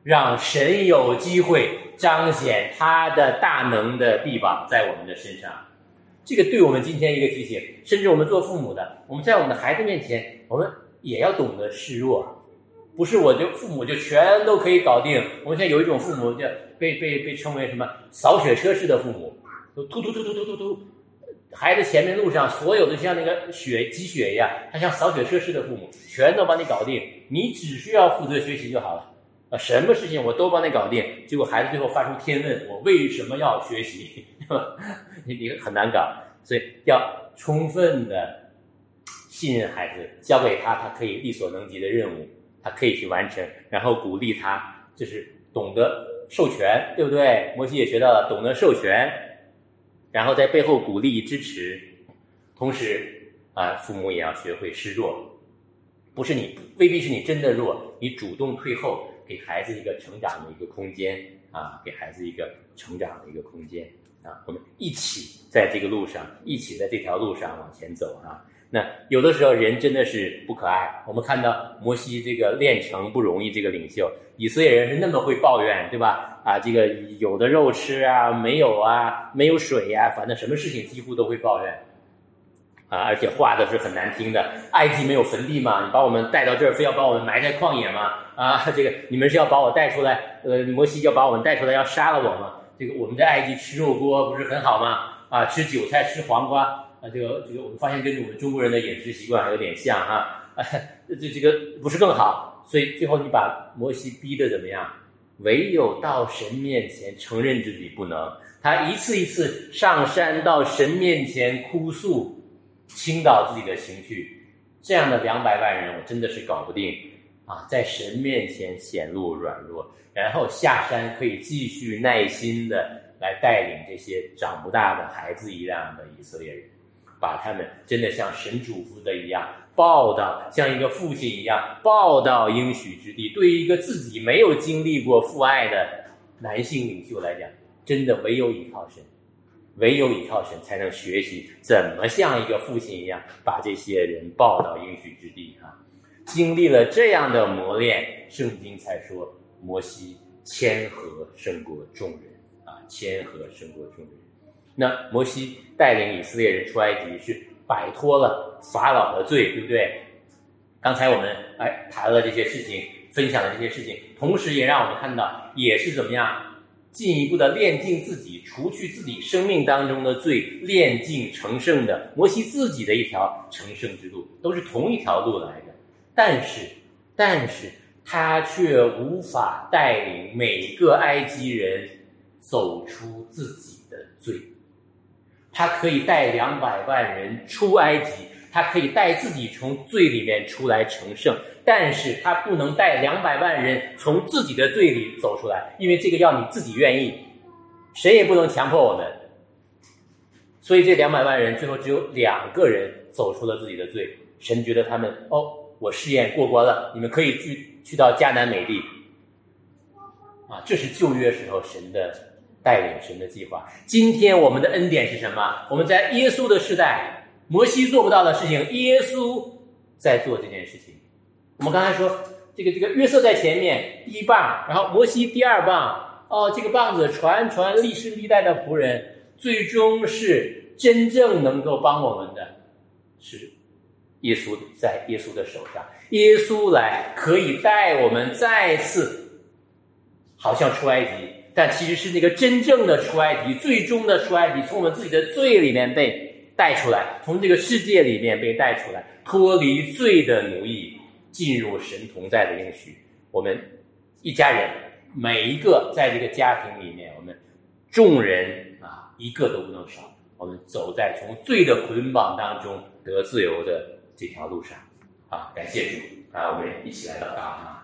A: 让神有机会彰显他的大能的臂膀在我们的身上。这个对我们今天一个提醒，甚至我们做父母的，我们在我们的孩子面前，我们也要懂得示弱。不是父母就全都可以搞定。我们现在有一种父母叫被称为什么扫雪车式的父母，都突，孩子前面路上所有的像那个积雪一样，他像扫雪车式的父母，全都帮你搞定，你只需要负责学习就好了。什么事情我都帮你搞定，结果孩子最后发出天问，我为什么要学习？你很难搞，所以要充分的信任孩子，交给他可以力所能及的任务，他可以去完成，然后鼓励他，就是懂得授权，对不对？摩西也学到了懂得授权，然后在背后鼓励支持，同时父母也要学会示弱，未必是你真的弱，你主动退后，给孩子一个成长的一个空间给孩子一个成长的一个空间我们一起在这个路上，一起在这条路上往前走那有的时候人真的是不可爱，我们看到摩西这个练成不容易，这个领袖，以色列人是那么会抱怨，对吧？这个有的肉吃没有没有水反正什么事情几乎都会抱怨而且话都是很难听的。埃及没有坟地嘛，你把我们带到这儿，非要把我们埋在旷野嘛？这个你们是要把我带出来，摩西要把我们带出来，要杀了我吗？这个我们在埃及吃肉锅不是很好吗？吃韭菜，吃黄瓜。这个我们发现跟我们中国人的饮食习惯还有点像这个不是更好？所以最后你把摩西逼得怎么样？唯有到神面前承认自己不能，他一次一次上山到神面前哭诉，倾倒自己的情绪。这样的200万人我真的是搞不定在神面前显露软弱，然后下山可以继续耐心的来带领这些长不大的孩子一样的以色列人，把他们真的像神嘱咐的一样抱到，像一个父亲一样抱到应许之地。对于一个自己没有经历过父爱的男性领袖来讲，真的唯有依靠神，唯有依靠神才能学习怎么像一个父亲一样把这些人抱到应许之地经历了这样的磨练，圣经才说摩西谦和胜过众人谦和胜过众人。那摩西带领以色列人出埃及是摆脱了法老的罪，对不对？刚才我们谈了这些事情，分享了这些事情，同时也让我们看到也是怎么样进一步的炼净自己，除去自己生命当中的罪，炼净成圣的摩西自己的一条成圣之路，都是同一条路来的。但是他却无法带领每个埃及人走出自己的罪。他可以带200万人出埃及，他可以带自己从罪里面出来成圣，但是他不能带200万人从自己的罪里走出来，因为这个要你自己愿意，谁也不能强迫我们。所以这200万人最后只有2个人走出了自己的罪，神觉得他们我试验过关了，你们可以去到迦南美地这是旧约时候神的带领，神的计划。今天我们的恩典是什么？我们在耶稣的时代，摩西做不到的事情，耶稣在做这件事情。我们刚才说这个约瑟在前面第一棒，然后摩西第2棒这个棒子传历世历代的仆人，最终是真正能够帮我们的是耶稣，在耶稣的手上，耶稣来可以带我们再次好像出埃及，但其实是那个真正的出埃及，最终的出埃及，从我们自己的罪里面被带出来，从这个世界里面被带出来，脱离罪的奴役，进入神同在的应许。我们一家人每一个在这个家庭里面，我们众人一个都不能少，我们走在从罪的捆绑当中得自由的这条路上感谢主我们一起来祷告